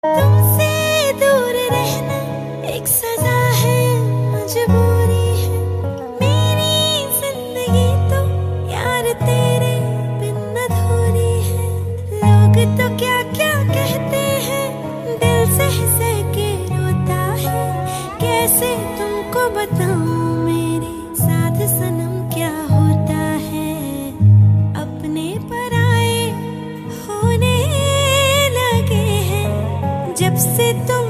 तुमसे दूर रहना एक सजा है, मजबूरी है मेरी जिंदगी तो यार तेरे बिन अधूरी है। लोग तो क्या क्या कहते हैं, दिल सह सह के रोता है। कैसे तुमको बताऊं मेरे साथ सनम क्या होता है। अपने पराए होने लगे हैं जब से तुम